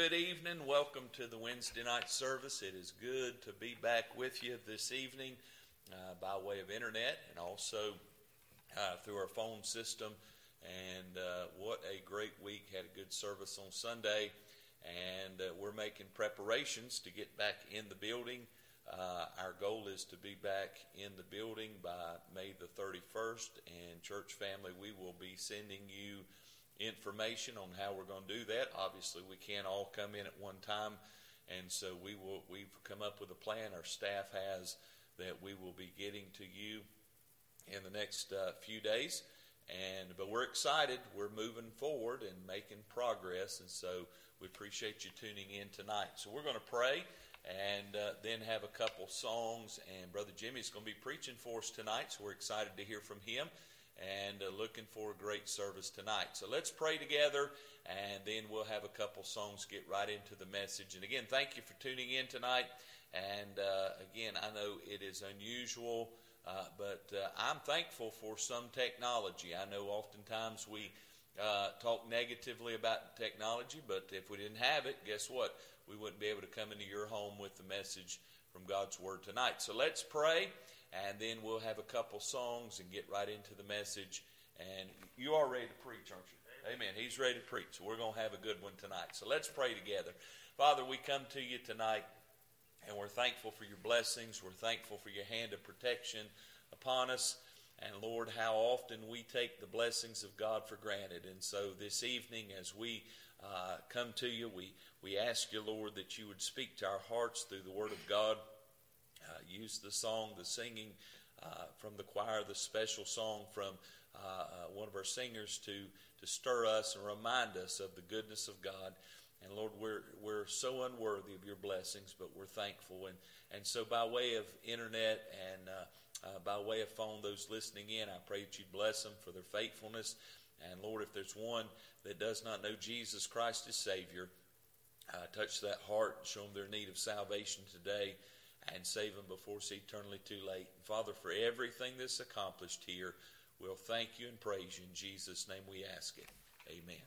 good evening. Welcome to the Wednesday night service. It is good to be back with you this evening by way of internet and also through our phone system. And what a great week. Had a good service on Sunday. And we're making preparations to get back in the building. Our goal is to be back in the building by May the 31st. And church family, we will be sending you information on how we're going to do that. Obviously, we can't all come in at one time, and so we've come up with a plan our staff has that we will be getting to you in the next few days. But we're excited. We're moving forward and making progress, and so we appreciate you tuning in tonight. So we're going to pray and then have a couple songs, and Brother Jimmy's going to be preaching for us tonight, so we're excited to hear from him. And looking for a great service tonight. So let's pray together, and then we'll have a couple songs, get right into the message. And again, thank you for tuning in tonight. And again, I know it is unusual, but I'm thankful for some technology. I know oftentimes we talk negatively about technology, but if we didn't have it, guess what? We wouldn't be able to come into your home with the message from God's Word tonight. So let's pray. And then we'll have a couple songs and get right into the message. And you are ready to preach, aren't you? Amen. He's ready to preach. So we're going to have a good one tonight. So let's pray together. Father, we come to you tonight, and we're thankful for your blessings. We're thankful for your hand of protection upon us. And Lord, how often we take the blessings of God for granted. And so this evening, as we come to you, we ask you, Lord, that you would speak to our hearts through the Word of God. Use the song, the singing from the choir, the special song from one of our singers to stir us and remind us of the goodness of God. And Lord, we're so unworthy of your blessings, but we're thankful. And so by way of internet and by way of phone, those listening in, I pray that you bless them for their faithfulness. And Lord, if there's one that does not know Jesus Christ as Savior, touch that heart and show them their need of salvation today. And save them before it's eternally too late. And Father, for everything that's accomplished here, we'll thank you and praise you. In Jesus' name we ask it. Amen.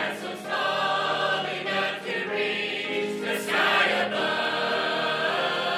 Sky above.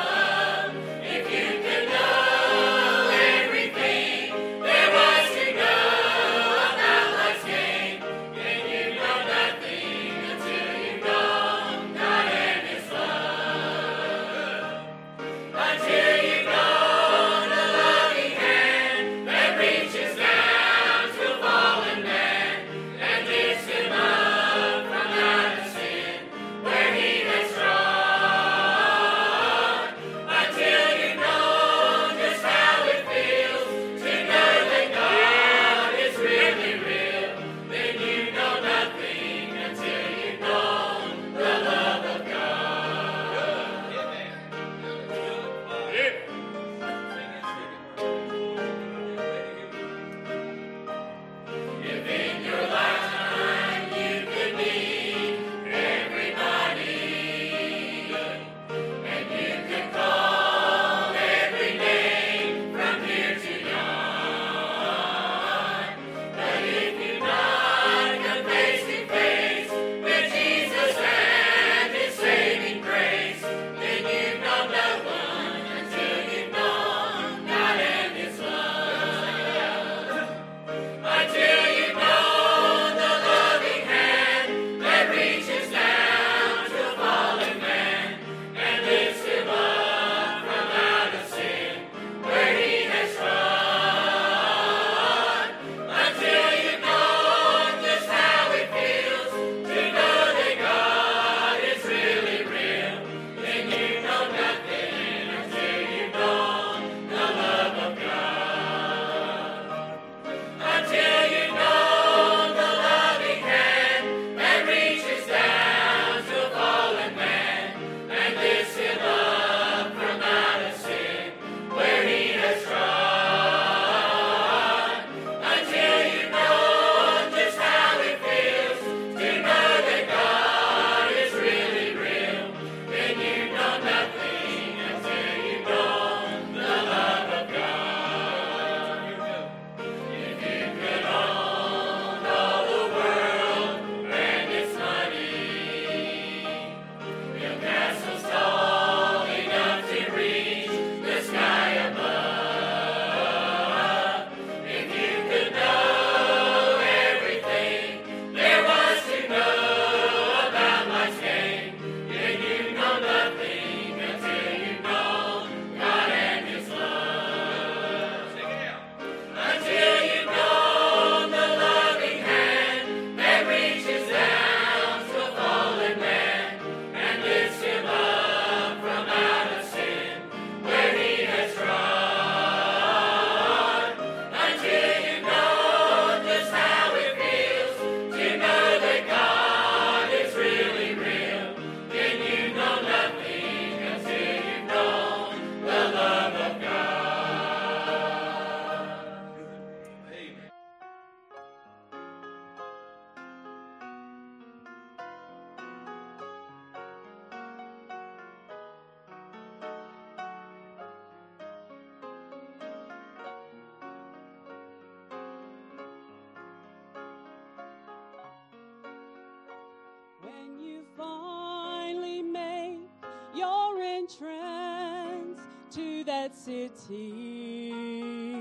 that city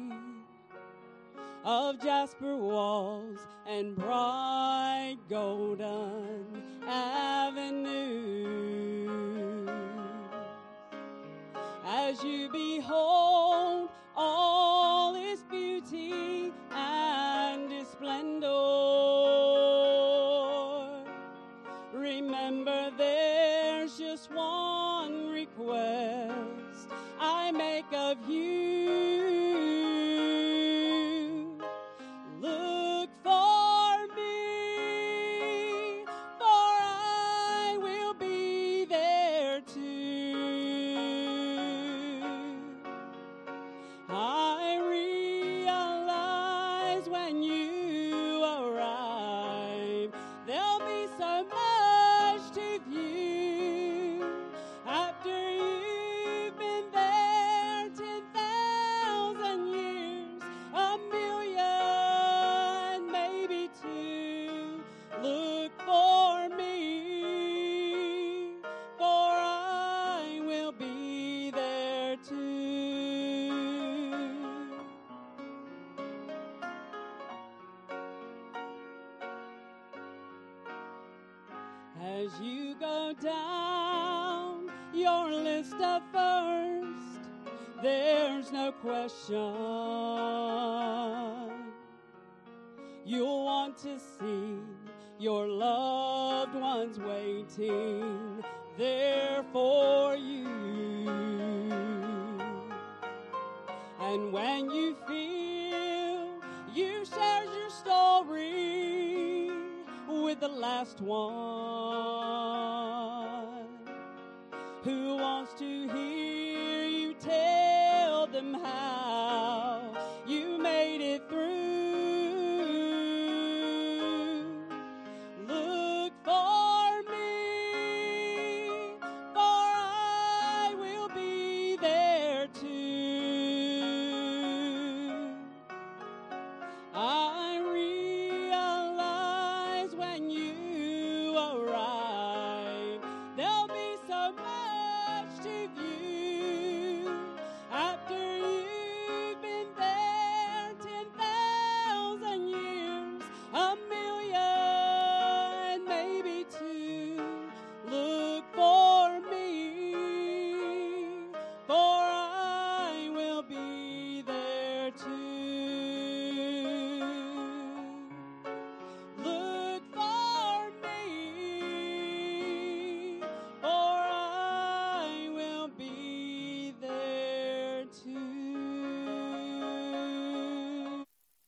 of jasper walls and bright golden avenues. As you behold all its beauty and its splendor, remember there's just one request I make of you. Look for me, for I will be there too. I realize when you arrive, there'll be so much to view. After you've been there 10,000 years, a million, maybe two. Look for me, for I will be there too. As you go down your list of first, there's no question you'll want to see your loved ones waiting there for you. And when you feel you shared your story with the last one who wants to hear you tell them how you made it through, look for me, for I will be there too. I realize when you arrive, there'll be so much to view. After you've been there 10,000 years, a million, maybe two. Look for me, for I will be there too. Look for me, for I will be there too.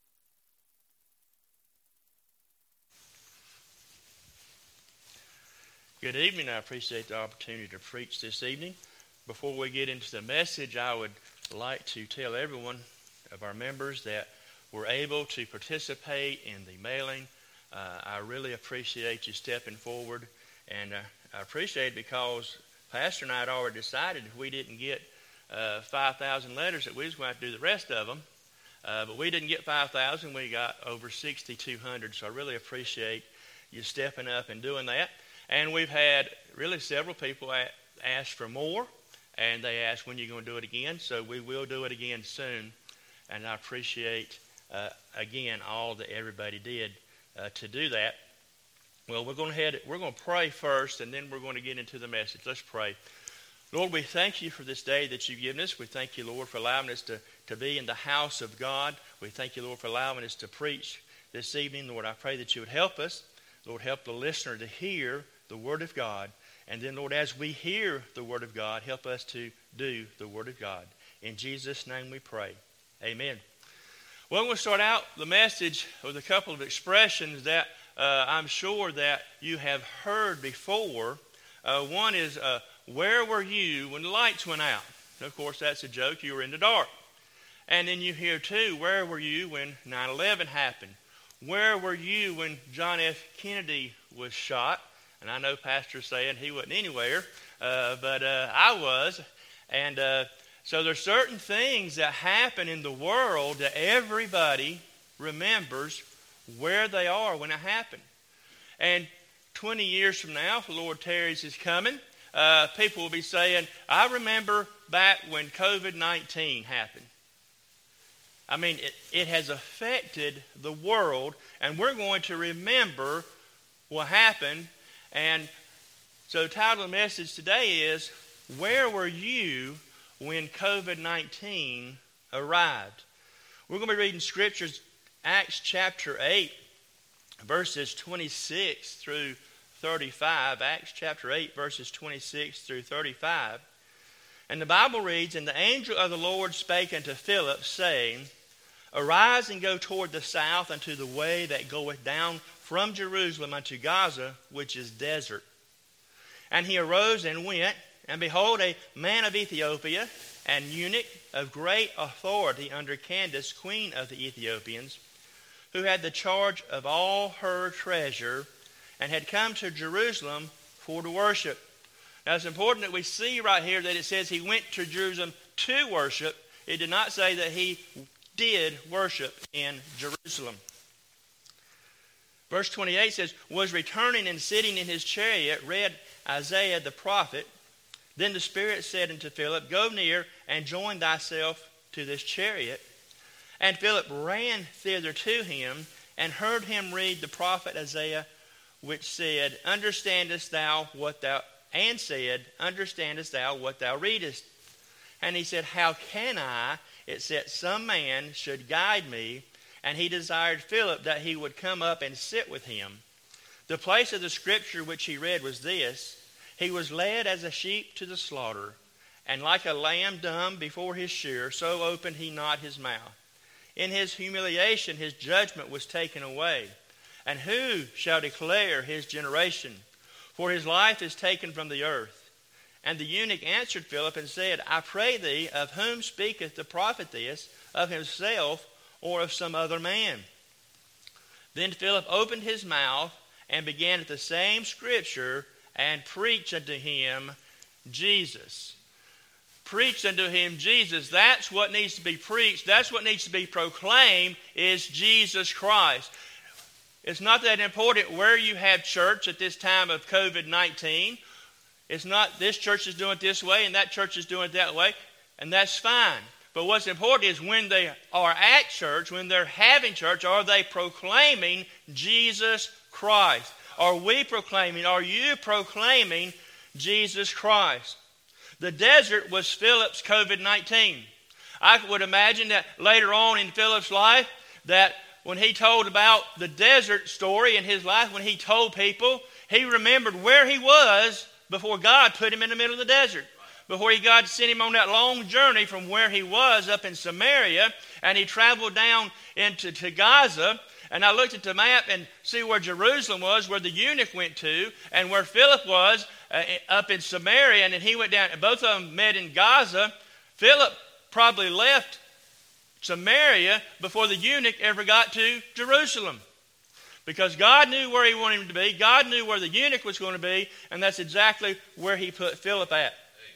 Good evening. I appreciate the opportunity to preach this evening. Before we get into the message, I would like to tell everyone of our members that we're able to participate in the mailing. I really appreciate you stepping forward, and I appreciate it because Pastor and I had already decided if we didn't get 5,000 letters that we was going to have to do the rest of them. But we didn't get 5,000. We got over 6,200, so I really appreciate you stepping up and doing that. And we've had really several people ask for more, and they asked when you're going to do it again. So we will do it again soon, and I appreciate, again, all that everybody did to do that. Well, we're going to pray first, and then we're going to get into the message. Let's pray. Lord, we thank you for this day that you've given us. We thank you, Lord, for allowing us to be in the house of God. We thank you, Lord, for allowing us to preach this evening. Lord, I pray that you would help us. Lord, help the listener to hear the Word of God. And then, Lord, as we hear the Word of God, help us to do the Word of God. In Jesus' name we pray. Amen. Well, we'll start out the message with a couple of expressions that I'm sure that you have heard before. One is, where were you when the lights went out? And of course, that's a joke. You were in the dark. And then you hear, too, where were you when 9/11 happened? Where were you when John F. Kennedy was shot? And I know Pastor's saying he wasn't anywhere, but I was. And so there's certain things that happen in the world that everybody remembers where they are when it happened. And 20 years from now, if the Lord tarries is coming, people will be saying, I remember back when COVID-19 happened. I mean, it has affected the world, and we're going to remember what happened. And so the title of the message today is, Where Were You When COVID-19 Arrived? We're going to be reading scriptures, Acts chapter 8, verses 26 through 35. Acts chapter 8, verses 26 through 35. And the Bible reads, And the angel of the Lord spake unto Philip, saying, Arise and go toward the south unto the way that goeth down from Jerusalem unto Gaza, which is desert. And he arose and went, and behold, a man of Ethiopia, an eunuch of great authority under Candace, queen of the Ethiopians, who had the charge of all her treasure, and had come to Jerusalem for to worship. Now it's important that we see right here that it says he went to Jerusalem to worship. It did not say that he did worship in Jerusalem. Verse 28 says, Was returning and sitting in his chariot, read Isaiah the prophet. Then the Spirit said unto Philip, Go near and join thyself to this chariot. And Philip ran thither to him, and heard him read the prophet Isaiah, which said, Understandest thou what thou readest? And he said, How can I? It said, Some man should guide me. And he desired Philip that he would come up and sit with him. The place of the scripture which he read was this: He was led as a sheep to the slaughter, and like a lamb dumb before his shearer, so opened he not his mouth. In his humiliation his judgment was taken away. And who shall declare his generation? For his life is taken from the earth. And the eunuch answered Philip and said, I pray thee, of whom speaketh the prophet this, of himself or of some other man? Then Philip opened his mouth and began at the same scripture and preached unto him Jesus. Preached unto him Jesus. That's what needs to be preached. That's what needs to be proclaimed, is Jesus Christ. It's not that important where you have church at this time of COVID-19. It's not this church is doing it this way and that church is doing it that way, and that's fine. But what's important is when they are at church, when they're having church, are they proclaiming Jesus Christ? Are we proclaiming, are you proclaiming Jesus Christ? The desert was Philip's COVID-19. I would imagine that later on in Philip's life, that when he told about the desert story in his life, when he told people, he remembered where he was before God put him in the middle of the desert. Before God sent him on that long journey from where he was up in Samaria, and he traveled down into Gaza. And I looked at the map and see where Jerusalem was, where the eunuch went to, and where Philip was up in Samaria, and then he went down. Both of them met in Gaza. Philip probably left Samaria before the eunuch ever got to Jerusalem, because God knew where he wanted him to be. God knew where the eunuch was going to be, and that's exactly where he put Philip at.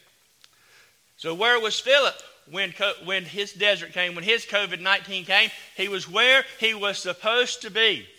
So where was Philip when his desert came, when his COVID-19 came? He was where he was supposed to be. Good.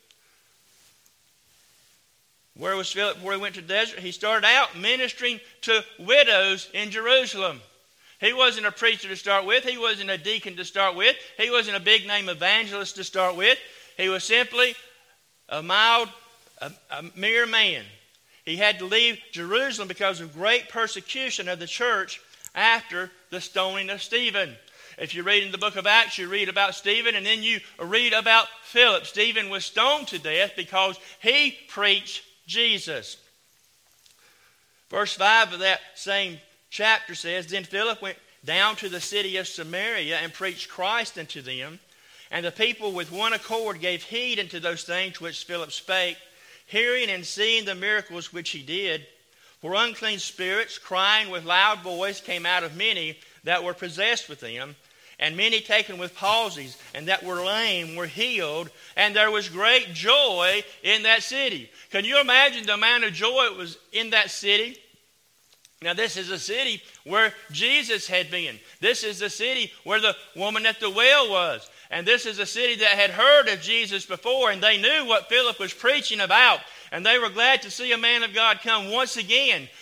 Where was Philip before he went to the desert? He started out ministering to widows in Jerusalem. He wasn't a preacher to start with. He wasn't a deacon to start with. He wasn't a big name evangelist to start with. He was simply a mere man. He had to leave Jerusalem because of great persecution of the church after the stoning of Stephen. If you read in the book of Acts, you read about Stephen, and then you read about Philip. Stephen was stoned to death because he preached Jesus. Verse 5 of that same chapter says, Then Philip went down to the city of Samaria and preached Christ unto them. And the people with one accord gave heed unto those things which Philip spake, hearing and seeing the miracles which he did. For unclean spirits, crying with loud voice, came out of many that were possessed with them. And many taken with palsies, and that were lame, were healed. And there was great joy in that city. Can you imagine the amount of joy it was in that city? Now, this is a city where Jesus had been. This is the city where the woman at the well was. And this is a city that had heard of Jesus before, and they knew what Philip was preaching about. And they were glad to see a man of God come once again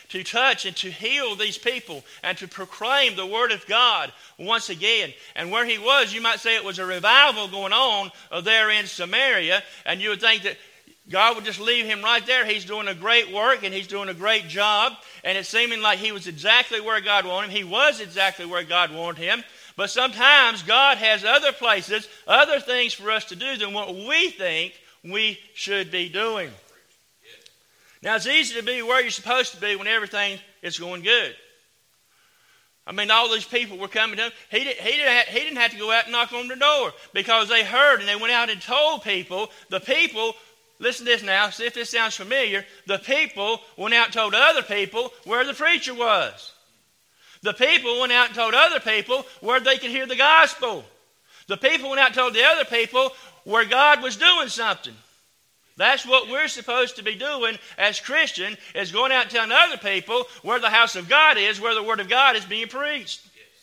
to touch and to heal these people and to proclaim the Word of God once again. And where he was, you might say it was a revival going on there in Samaria, and you would think that God would just leave him right there. He's doing a great work and he's doing a great job, and it's seeming like he was exactly where God wanted him. He was exactly where God wanted him. But sometimes God has other places, other things for us to do than what we think we should be doing. Now, it's easy to be where you're supposed to be when everything is going good. I mean, all these people were coming to him. He didn't have to go out and knock on the door because they heard and they went out and told people. The people, listen to this now, see if this sounds familiar. The people went out and told other people where the preacher was. The people went out and told other people where they could hear the gospel. The people went out and told the other people where God was doing something. That's what we're supposed to be doing as Christians, is going out and telling other people where the house of God is, where the Word of God is being preached.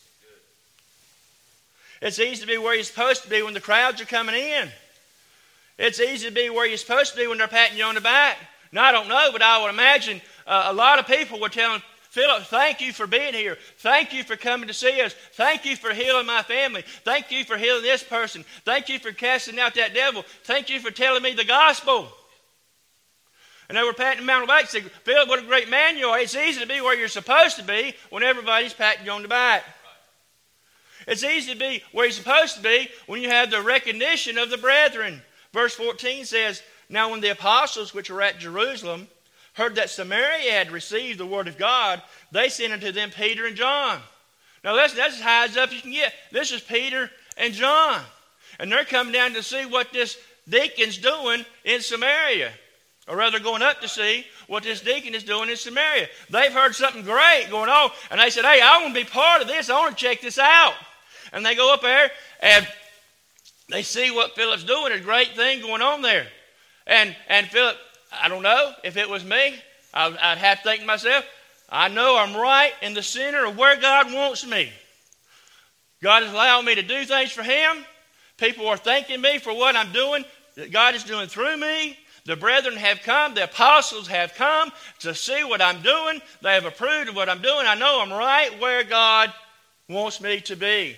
It's easy to be where you're supposed to be when the crowds are coming in. It's easy to be where you're supposed to be when they're patting you on the back. Now, I don't know, but I would imagine a lot of people were telling Philip, thank you for being here. Thank you for coming to see us. Thank you for healing my family. Thank you for healing this person. Thank you for casting out that devil. Thank you for telling me the gospel. And they were patting him on the back and saying, Philip, what a great man you are. It's easy to be where you're supposed to be when everybody's patting you on the back. It's easy to be where you're supposed to be when you have the recognition of the brethren. Verse 14 says, now when the apostles which were at Jerusalem heard that Samaria had received the word of God, they sent unto them Peter and John. Now that's as high as up you can get. This is Peter and John. And they're coming down to see what this deacon's doing in Samaria. Or rather going up to see what this deacon is doing in Samaria. They've heard something great going on. And they said, hey, I want to be part of this. I want to check this out. And they go up there and they see what Philip's doing. A great thing going on there. And Philip, I don't know if it was me. I'd have to think to myself, I know I'm right in the center of where God wants me. God is allowing me to do things for Him. People are thanking me for what I'm doing, that God is doing through me. The brethren have come, the apostles have come to see what I'm doing. They have approved of what I'm doing. I know I'm right where God wants me to be.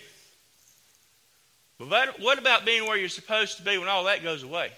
But what about being where you're supposed to be when all that goes away?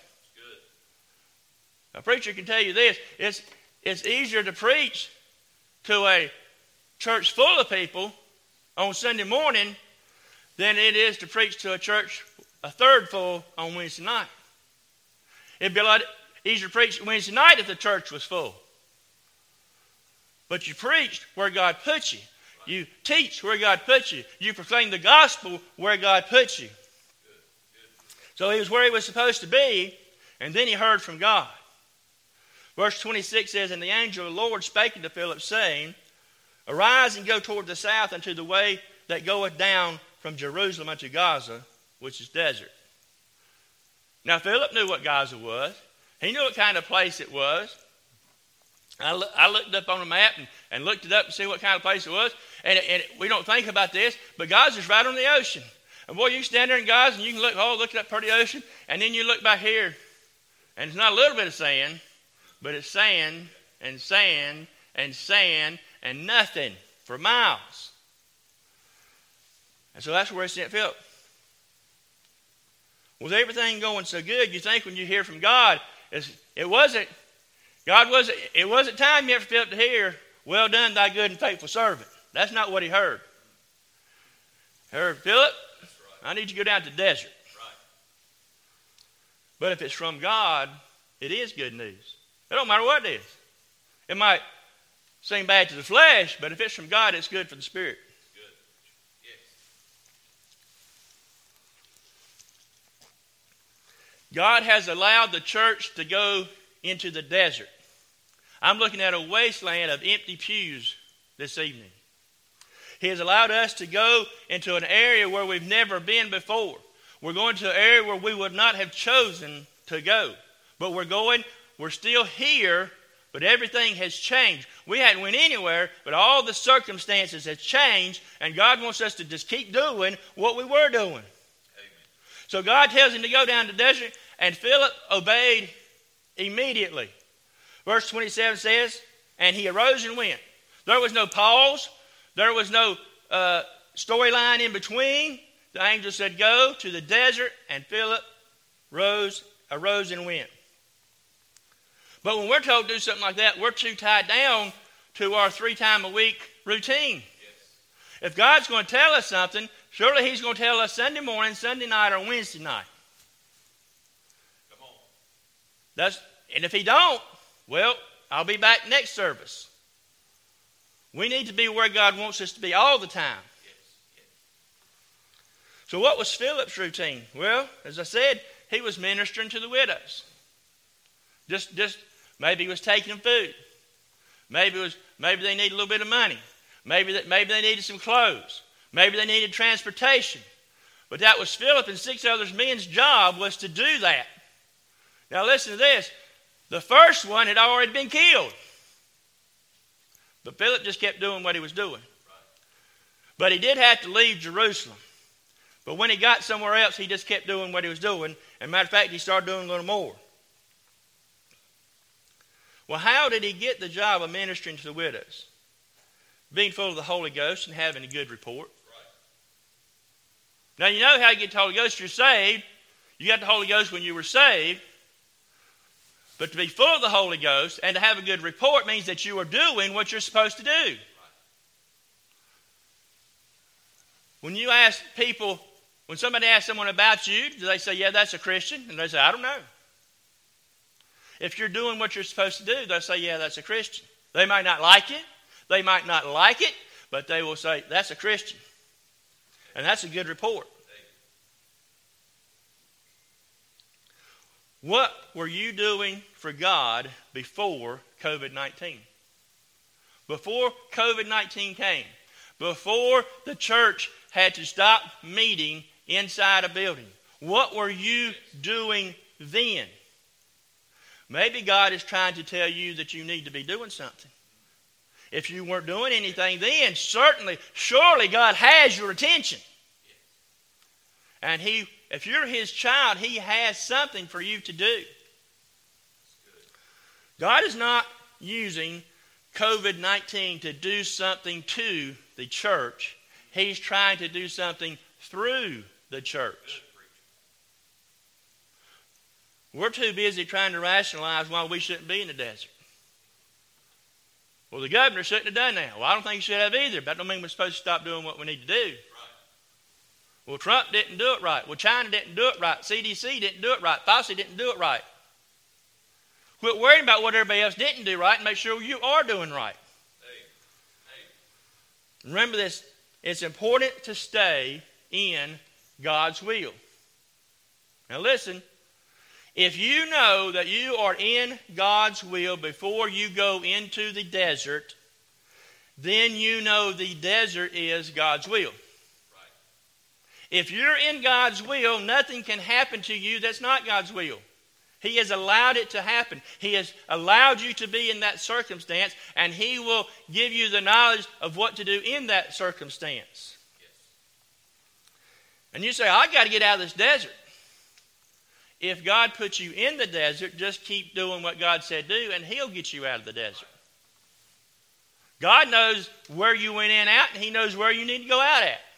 A preacher can tell you this, it's easier to preach to a church full of people on Sunday morning than it is to preach to a church a third full on Wednesday night. It'd be a lot easier to preach Wednesday night if the church was full. But you preached where God put you. You teach where God put you. You proclaim the gospel where God put you. So he was where he was supposed to be, and then he heard from God. Verse 26 says, and the angel of the Lord spake unto Philip, saying, arise and go toward the south unto the way that goeth down from Jerusalem unto Gaza, which is desert. Now Philip knew what Gaza was. He knew what kind of place it was. I looked up on the map and looked it up to see what kind of place it was. And we don't think about this, but Gaza's right on the ocean. And boy, you can stand there in Gaza and you can look at that pretty ocean, and then you look back here, and it's not a little bit of sand, but it's sand and sand and sand and nothing for miles. And so that's where he sent Philip. With everything going so good, you think when you hear from God, it wasn't time yet for Philip to hear, well done, thy good and faithful servant. That's not what he heard. He heard, Philip, I need you to go down to the desert. But if it's from God, it is good news. It don't matter what it is. It might seem bad to the flesh, but if it's from God, it's good for the spirit. Good. Yes. God has allowed the church to go into the desert. I'm looking at a wasteland of empty pews this evening. He has allowed us to go into an area where we've never been before. We're going to an area where we would not have chosen to go. But we're still here, but everything has changed. We hadn't went anywhere, but all the circumstances have changed, and God wants us to just keep doing what we were doing. Amen. So God tells him to go down to the desert, and Philip obeyed immediately. Verse 27 says, and he arose and went. There was no pause. There was no storyline in between. The angel said, go to the desert, and Philip arose and went. But when we're told to do something like that, we're too tied down to our 3-time-a-week routine. Yes. If God's going to tell us something, surely He's going to tell us Sunday morning, Sunday night, or Wednesday night. Come on. And if He don't, well, I'll be back next service. We need to be where God wants us to be all the time. Yes. Yes. So what was Philip's routine? Well, as I said, he was ministering to the widows. Just maybe he was taking them food. Maybe they needed a little bit of money. Maybe they needed some clothes. Maybe they needed transportation. But that was Philip and 6 other men's job, was to do that. Now listen to this. The first one had already been killed. But Philip just kept doing what he was doing. But he did have to leave Jerusalem. But when he got somewhere else, he just kept doing what he was doing. And matter of fact, he started doing a little more. Well, how did he get the job of ministering to the widows? Being full of the Holy Ghost and having a good report. Right. Now, you know how you get the Holy Ghost. You're saved. You got the Holy Ghost when you were saved. But to be full of the Holy Ghost and to have a good report means that you are doing what you're supposed to do. Right. When you ask people, when somebody asks someone about you, do they say, yeah, that's a Christian? And they say, I don't know. If you're doing what you're supposed to do, they'll say, yeah, that's a Christian. They might not like it. They might not like it, but they will say, that's a Christian. And that's a good report. What were you doing for God before COVID-19? Before COVID-19 came, before the church had to stop meeting inside a building, what were you doing then? Maybe God is trying to tell you that you need to be doing something. If you weren't doing anything then, surely God has your attention. And if you're His child, He has something for you to do. God is not using COVID-19 to do something to the church. He's trying to do something through the church. We're too busy trying to rationalize why we shouldn't be in the desert. Well, the governor shouldn't have done that. Well, I don't think he should have either. But that don't mean we're supposed to stop doing what we need to do. Right. Well, Trump didn't do it right. Well, China didn't do it right. CDC didn't do it right. Fauci didn't do it right. Quit worrying about what everybody else didn't do right and make sure you are doing right. Hey. Remember this. It's important to stay in God's will. Now listen. If you know that you are in God's will before you go into the desert, then you know the desert is God's will. Right. If you're in God's will, nothing can happen to you that's not God's will. He has allowed it to happen. He has allowed you to be in that circumstance, and He will give you the knowledge of what to do in that circumstance. Yes. And you say, I got to get out of this desert. If God puts you in the desert, just keep doing what God said do, and He'll get you out of the desert. God knows where you went in out, and He knows where you need to go out at.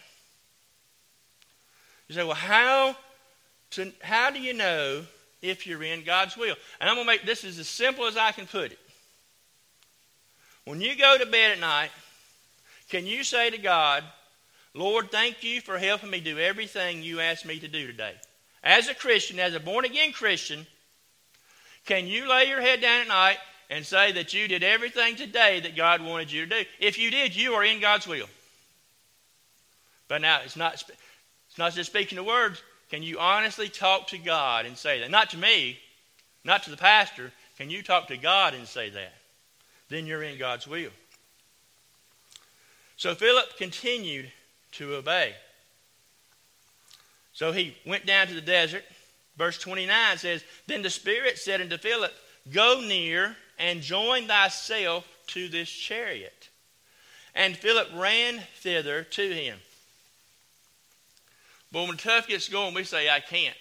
You say, well, how do you know if you're in God's will? And I'm going to make this as simple as I can put it. When you go to bed at night, can you say to God, Lord, thank you for helping me do everything you asked me to do today? As a Christian, as a born-again Christian, can you lay your head down at night and say that you did everything today that God wanted you to do? If you did, you are in God's will. But now, it's not just speaking the words. Can you honestly talk to God and say that? Not to me, not to the pastor. Can you talk to God and say that? Then you're in God's will. So Philip continued to obey. So he went down to the desert. Verse 29 says, Then the Spirit said unto Philip, Go near and join thyself to this chariot. And Philip ran thither to him. But when tough gets going, we say, I can't.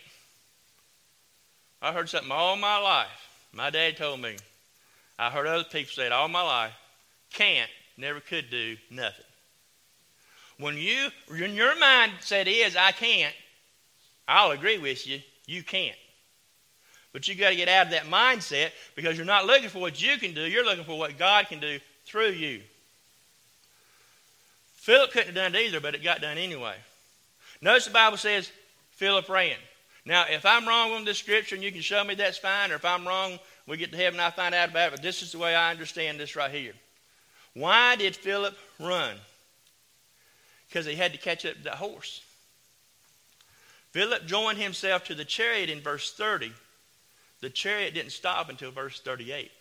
I heard something all my life. My dad told me. I heard other people say it all my life. Can't never could do nothing. When your mindset is, I can't, I'll agree with you, you can't. But you got to get out of that mindset because you're not looking for what you can do, you're looking for what God can do through you. Philip couldn't have done it either, but it got done anyway. Notice the Bible says Philip ran. Now, if I'm wrong on this scripture and you can show me, that's fine. Or if I'm wrong, we get to heaven and I find out about it. But this is the way I understand this right here. Why did Philip run? Because he had to catch up to that horse. Philip joined himself to the chariot in verse 30. The chariot didn't stop until verse 38.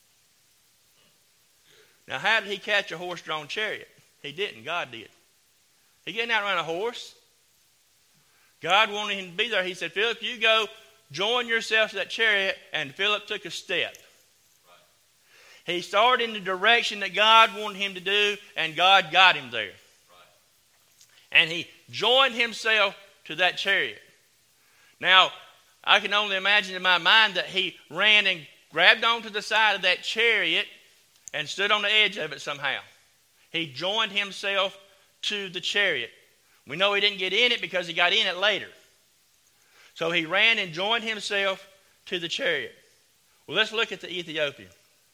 Now, how did he catch a horse-drawn chariot? He didn't. God did. He didn't outrun a horse. God wanted him to be there. He said, Philip, you go join yourself to that chariot. And Philip took a step. Right. He started in the direction that God wanted him to do, and God got him there. Right. And he joined himself to that chariot. Now, I can only imagine in my mind that he ran and grabbed onto the side of that chariot and stood on the edge of it somehow. He joined himself to the chariot. We know he didn't get in it because he got in it later. So he ran and joined himself to the chariot. Well, let's look at the Ethiopian.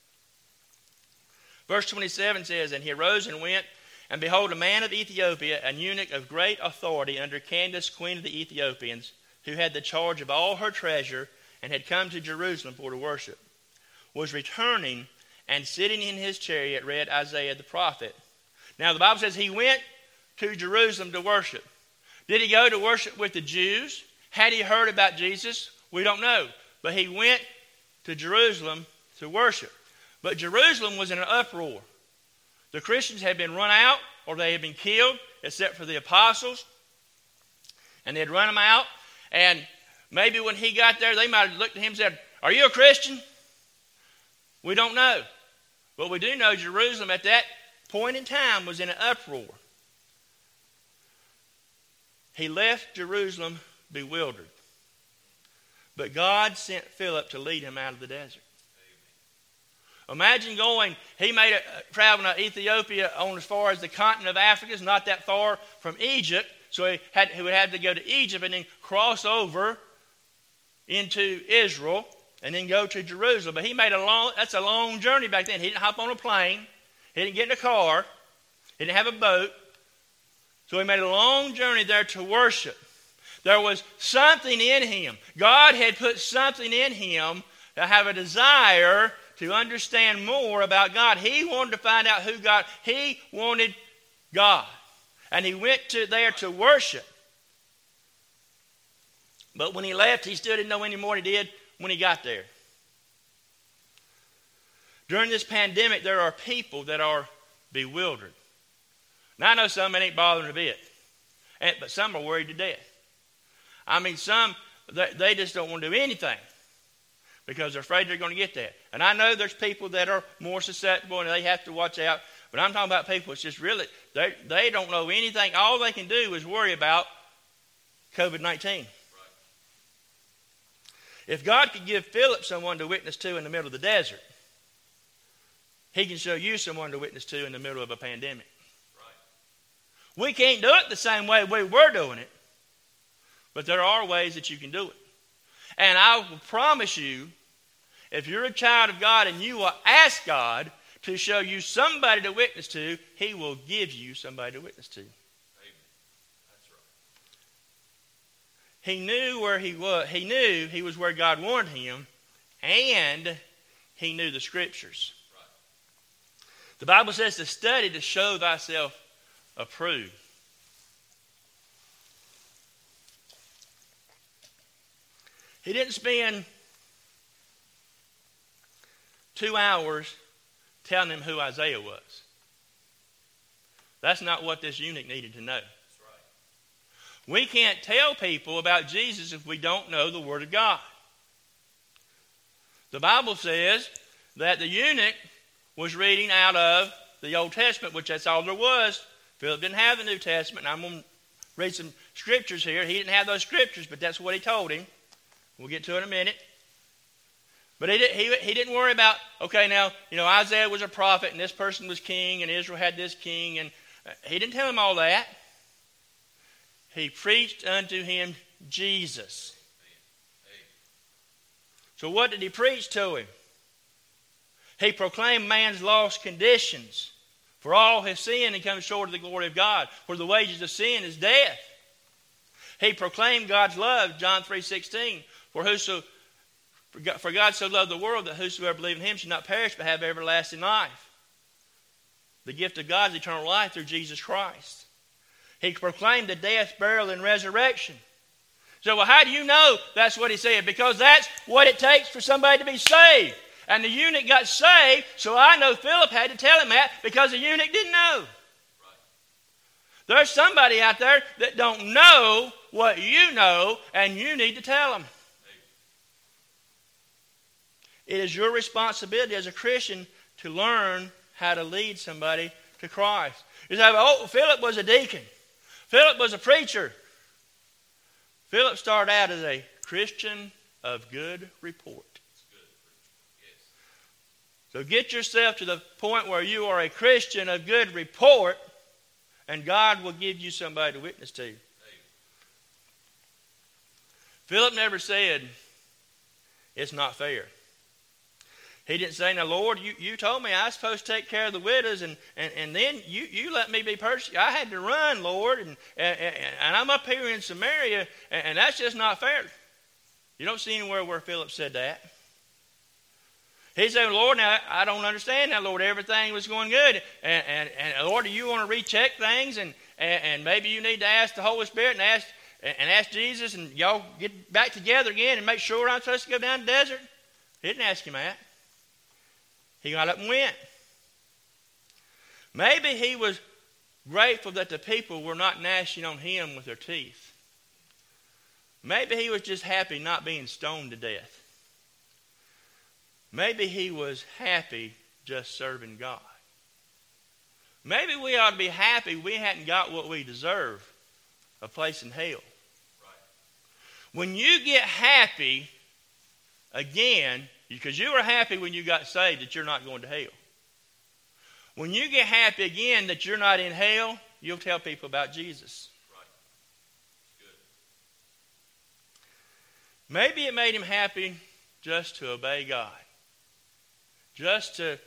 Verse 27 says, And he arose and went, and behold, a man of Ethiopia, an eunuch of great authority under Candace, queen of the Ethiopians, who had the charge of all her treasure, and had come to Jerusalem for to worship, was returning, and sitting in his chariot read Isaiah the prophet. Now the Bible says he went to Jerusalem to worship. Did he go to worship with the Jews? Had he heard about Jesus? We don't know. But he went to Jerusalem to worship. But Jerusalem was in an uproar. The Christians had been run out, or they had been killed, except for the apostles. And they had run them out. And maybe when he got there, they might have looked at him and said, Are you a Christian? We don't know. But we do know Jerusalem at that point in time was in an uproar. He left Jerusalem bewildered. But God sent Philip to lead him out of the desert. Imagine going, he made traveling to Ethiopia on as far as the continent of Africa. It's not that far from Egypt. So he would have to go to Egypt and then cross over into Israel and then go to Jerusalem. But he made that's a long journey back then. He didn't hop on a plane. He didn't get in a car. He didn't have a boat. So he made a long journey there to worship. There was something in him. God had put something in him to have a desire to understand more about God. He wanted to find out who God. He wanted God. And he went there to worship. But when he left, he still didn't know any more than he did when he got there. During this pandemic, there are people that are bewildered. Now, I know some it ain't bothering a bit, but some are worried to death. I mean, some, they just don't want to do anything because they're afraid they're going to get that. And I know there's people that are more susceptible and they have to watch out. But I'm talking about people, it's just really, they don't know anything. All they can do is worry about COVID-19. Right. If God could give Philip someone to witness to in the middle of the desert, he can show you someone to witness to in the middle of a pandemic. Right. We can't do it the same way we were doing it, but there are ways that you can do it. And I will promise you, if you're a child of God and you will ask God to show you somebody to witness to, he will give you somebody to witness to. Amen. That's right. He knew where he was. He knew he was where God wanted him, and he knew the scriptures. Right. The Bible says to study to show thyself approved. He didn't spend 2 hours telling him who Isaiah was. That's not what this eunuch needed to know. That's right. We can't tell people about Jesus if we don't know the Word of God. The Bible says that the eunuch was reading out of the Old Testament, which that's all there was. Philip didn't have the New Testament. And I'm going to read some scriptures here. He didn't have those scriptures, but that's what he told him. We'll get to it in a minute. But he didn't worry about, okay, now, Isaiah was a prophet and this person was king and Israel had this king. And he didn't tell him all that. He preached unto him Jesus. So what did he preach to him? He proclaimed man's lost conditions. For all have sinned and come short of the glory of God. For the wages of sin is death. He proclaimed God's love, John 3:16. For God so loved the world that whosoever believes in him should not perish but have everlasting life. The gift of God is eternal life through Jesus Christ. He proclaimed the death, burial, and resurrection. So, well, how do you know that's what he said? Because that's what it takes for somebody to be saved. And the eunuch got saved, so I know Philip had to tell him that because the eunuch didn't know. There's somebody out there that don't know what you know, and you need to tell them. It is your responsibility as a Christian to learn how to lead somebody to Christ. You say, oh, Philip was a deacon. Philip was a preacher. Philip started out as a Christian of good report. So get yourself to the point where you are a Christian of good report, and God will give you somebody to witness to. Philip never said, it's not fair. He didn't say, now, Lord, you told me I was supposed to take care of the widows, and then you let me be persecuted. I had to run, Lord, and I'm up here in Samaria, and that's just not fair. You don't see anywhere where Philip said that. He said, Lord, now, I don't understand now, Lord. Everything was going good. And Lord, do you want to recheck things? And maybe you need to ask the Holy Spirit and ask Jesus, and y'all get back together again and make sure I'm supposed to go down the desert? He didn't ask him that. He got up and went. Maybe he was grateful that the people were not gnashing on him with their teeth. Maybe he was just happy not being stoned to death. Maybe he was happy just serving God. Maybe we ought to be happy we hadn't got what we deserve, a place in hell. Right. When you get happy again, because you were happy when you got saved that you're not going to hell. When you get happy again that you're not in hell, you'll tell people about Jesus. Right. Good. Maybe it made him happy just to obey God. Just to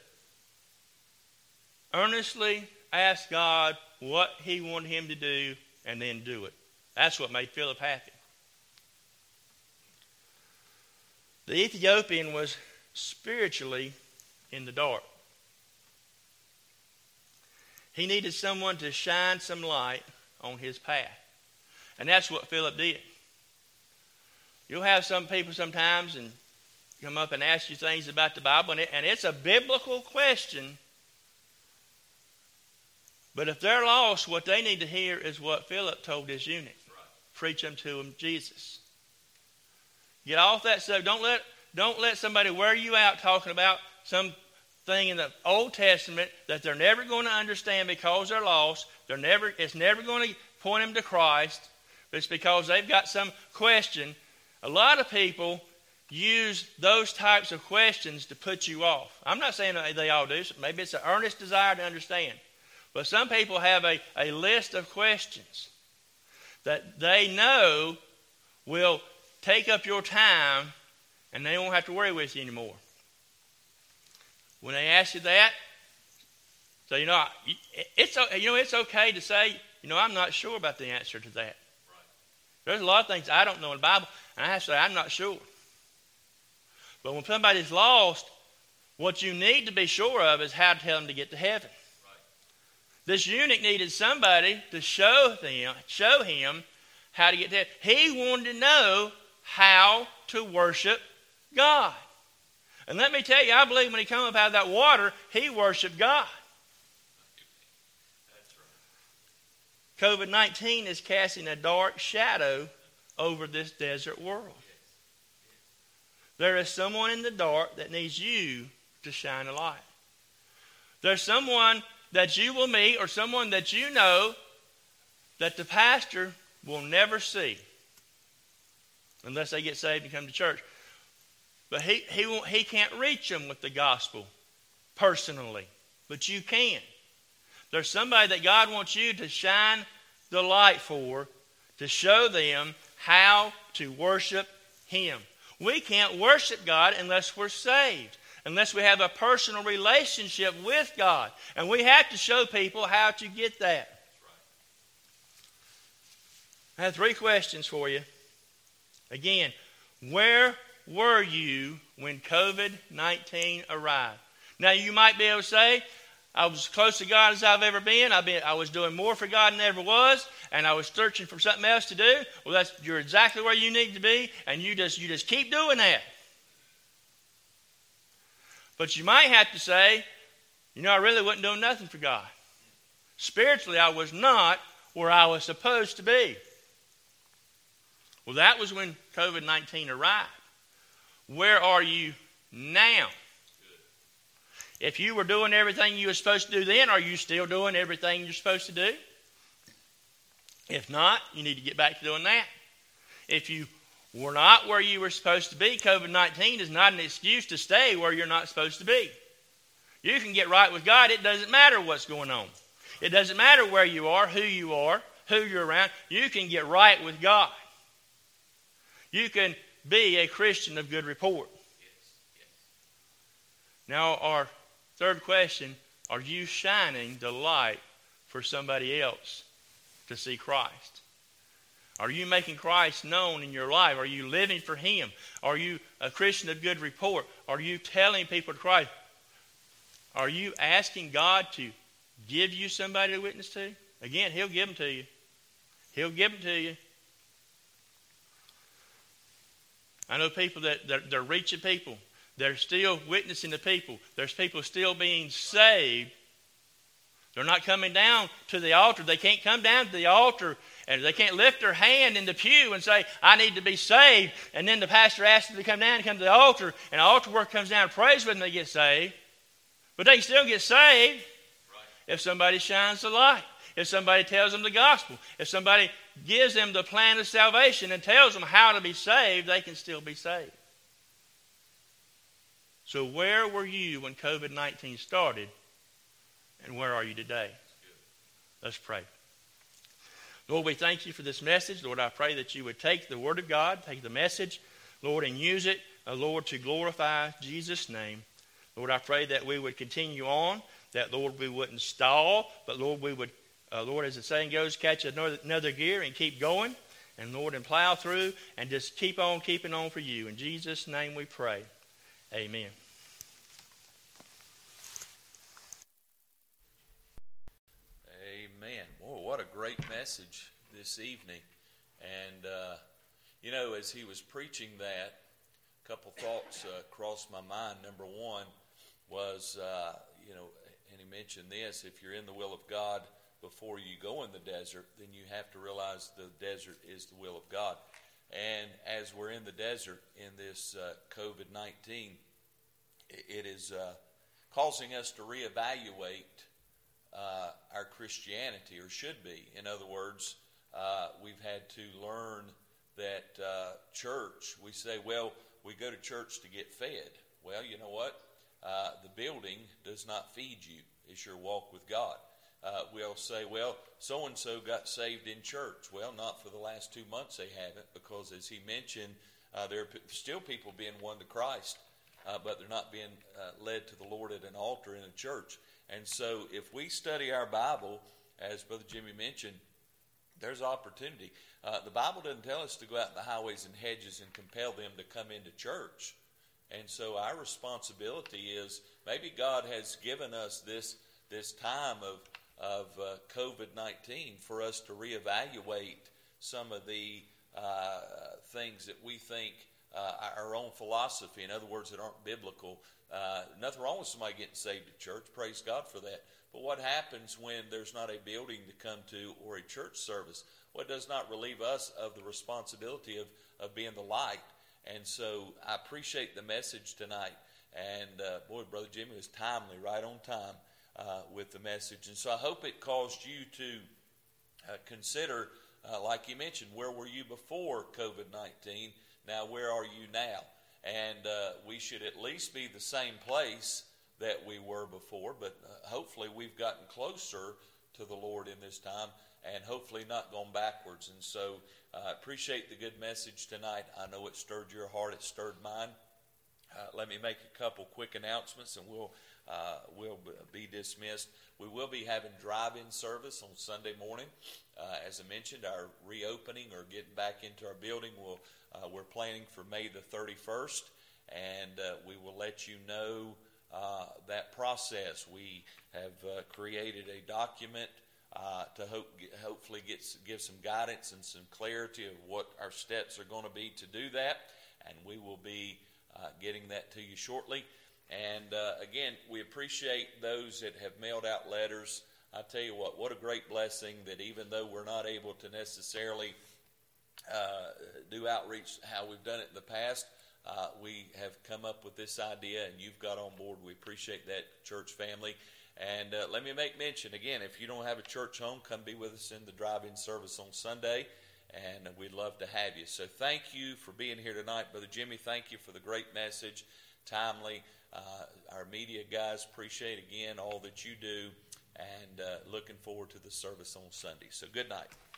earnestly ask God what he wanted him to do and then do it. That's what made Philip happy. The Ethiopian was spiritually in the dark. He needed someone to shine some light on his path. And that's what Philip did. You'll have some people sometimes and come up and ask you things about the Bible, and it's a biblical question. But if they're lost, what they need to hear is what Philip told his eunuch. Right. Preach unto them Jesus. Get off that stuff. Don't let somebody wear you out talking about something in the Old Testament that they're never going to understand because they're lost. It's never going to point them to Christ. But it's because they've got some question. A lot of people use those types of questions to put you off. I'm not saying they all do. Maybe it's an earnest desire to understand. But some people have a list of questions that they know will take up your time and they won't have to worry with you anymore. When they ask you that, so it's okay to say, I'm not sure about the answer to that. Right. There's a lot of things I don't know in the Bible, and I have to say I'm not sure. But when somebody's lost, what you need to be sure of is how to tell them to get to heaven. Right. This eunuch needed somebody to show him how to get to heaven. He wanted to know how to worship God. And let me tell you, I believe when he came up out of that water, he worshiped God. That's right. COVID-19 is casting a dark shadow over this desert world. There is someone in the dark that needs you to shine a light. There's someone that you will meet or someone that you know that the pastor will never see unless they get saved and come to church. But he can't reach them with the gospel personally. But you can. There's somebody that God wants you to shine the light for, to show them how to worship Him. We can't worship God unless we're saved, unless we have a personal relationship with God. And we have to show people how to get that. I have 3 questions for you. Again, where were you when COVID-19 arrived? Now, you might be able to say, I was as close to God as I've ever been. I was doing more for God than ever was, and I was searching for something else to do. Well, you're exactly where you need to be, and you just keep doing that. But you might have to say, I really wasn't doing nothing for God. Spiritually, I was not where I was supposed to be. Well, that was when COVID-19 arrived. Where are you now? If you were doing everything you were supposed to do then, are you still doing everything you're supposed to do? If not, you need to get back to doing that. If you were not where you were supposed to be, COVID-19 is not an excuse to stay where you're not supposed to be. You can get right with God. It doesn't matter what's going on. It doesn't matter where you are, who you're around. You can get right with God. You can be a Christian of good report. Now, our third question, are you shining the light for somebody else to see Christ? Are you making Christ known in your life? Are you living for Him? Are you a Christian of good report? Are you telling people to Christ? Are you asking God to give you somebody to witness to? Again, He'll give them to you. He'll give them to you. I know people that they're reaching people. They're still witnessing to people. There's people still being saved. They're not coming down to the altar. They can't come down to the altar and they can't lift their hand in the pew and say, I need to be saved. And then the pastor asks them to come down and come to the altar. And the altar worker comes down and prays with them, they get saved. But they can still get saved if somebody shines the light. If somebody tells them the gospel. If somebody gives them the plan of salvation and tells them how to be saved, they can still be saved. So where were you when COVID-19 started, and where are you today? Let's pray. Lord, we thank you for this message. Lord, I pray that you would take the Word of God, take the message, Lord, and use it, Lord, to glorify Jesus' name. Lord, I pray that we would continue on, that, Lord, we wouldn't stall, but, Lord, we would, Lord, as the saying goes, catch another gear and keep going, and, Lord, and plow through, and just keep on keeping on for you. In Jesus' name we pray. Amen. Amen. Boy, what a great message this evening. And, as he was preaching that, a couple thoughts crossed my mind. Number one was, and he mentioned this, if you're in the will of God before you go in the desert, then you have to realize the desert is the will of God. And as we're in the desert in this COVID-19, it is causing us to reevaluate our Christianity, or should be. In other words, we've had to learn that church, we say, well, we go to church to get fed. Well, you know what? The building does not feed you. It's your walk with God. We'll say, well, so-and-so got saved in church. Well, not for the last 2 months they haven't, because as he mentioned, there are still people being won to Christ, but they're not being led to the Lord at an altar in a church. And so if we study our Bible, as Brother Jimmy mentioned, there's opportunity. The Bible doesn't tell us to go out in the highways and hedges and compel them to come into church. And so our responsibility is, maybe God has given us this time of COVID-19 for us to reevaluate some of the things that we think our own philosophy, in other words, that aren't biblical. Nothing wrong with somebody getting saved at church. Praise God for that. But what happens when there's not a building to come to or a church service? Well, it does not relieve us of the responsibility of being the light. And so I appreciate the message tonight. And boy, Brother Jimmy was timely, right on time with the message. And so I hope it caused you to consider, like you mentioned, where were you before COVID-19? Now, where are you now? and we should at least be the same place that we were before, but hopefully we've gotten closer to the Lord in this time, and hopefully not gone backwards. And so appreciate the good message tonight. I know it stirred your heart, it stirred mine. Let me make a couple quick announcements, and we'll be dismissed. We will be having drive-in service on Sunday morning. As I mentioned, our reopening or getting back into our building, we're planning for May the 31st, and we will let you know that process. We have created a document to hopefully give some guidance and some clarity of what our steps are going to be to do that, and we will be getting that to you shortly. And again, we appreciate those that have mailed out letters. I tell you what a great blessing that even though we're not able to necessarily do outreach how we've done it in the past, we have come up with this idea, and you've got on board. We appreciate that, church family. And let me make mention, again, if you don't have a church home, come be with us in the drive-in service on Sunday, and we'd love to have you. So thank you for being here tonight. Brother Jimmy, thank you for the great message, timely. Our media guys appreciate, again, all that you do, and looking forward to the service on Sunday. So good night.